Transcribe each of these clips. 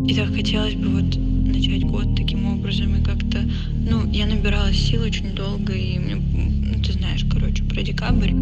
И так хотелось бы вот начать год таким образом и как-то, ну, я набирала сил очень долго, и мне, ну, ты знаешь, короче, про декабрь.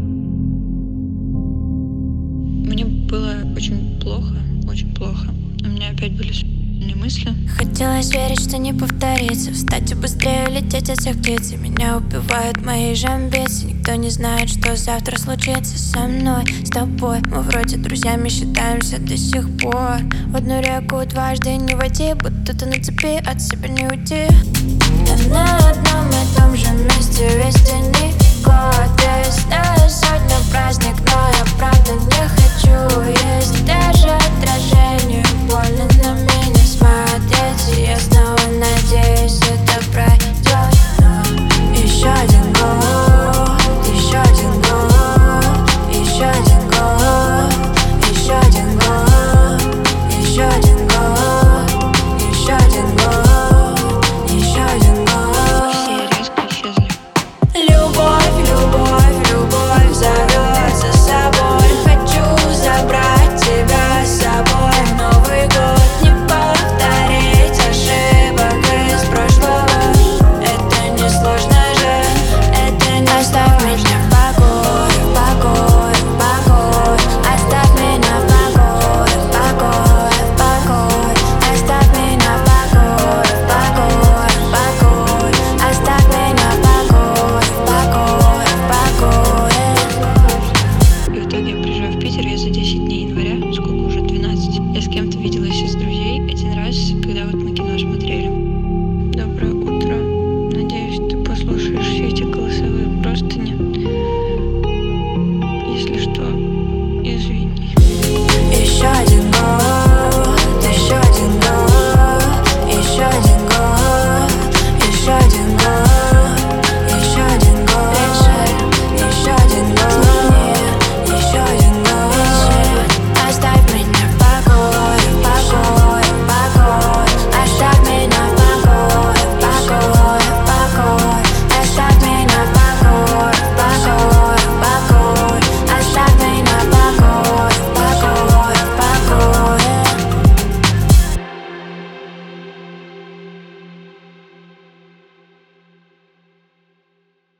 Мне было очень плохо, очень плохо. У меня опять были суицидальные мысли. Хотелось верить, что не повторится, встать и быстрее улететь от всех птиц. И меня убивают мои же амбиции. Никто не знает, что завтра случится со мной, с тобой. Мы вроде друзьями считаемся до сих пор. В одну реку дважды не войти, будто ты на цепи, от себя не уйти. Я на одном и том же месте весь день и год. Весна, сотня, праздник, но я правда не хочу есть. Даже отражение больно на меня смотреть. И я снова надеюсь, это пройдет. Но еще один год, еще один год, еще один год, еще один год, еще один год, еще один год, еще один год. Все резко исчезли. Любовь, любовь, любовь зовет за собой. Хочу забрать тебя с собой в Новый год. Не повторить ошибок из прошлого. Это не сложно же, это не оставь меня в покое, в покое, в покое. Оставь меня в покое, в покое, в покое. Оставь меня в покое, в покое, в покое. Оставь меня в покое, в покое, в покое. И в итоге я приезжаю в Питер, я за 10 дней января, сколько уже, 12. Я с кем-то виделась из друзей один раз, когда вот мы кино смотрели.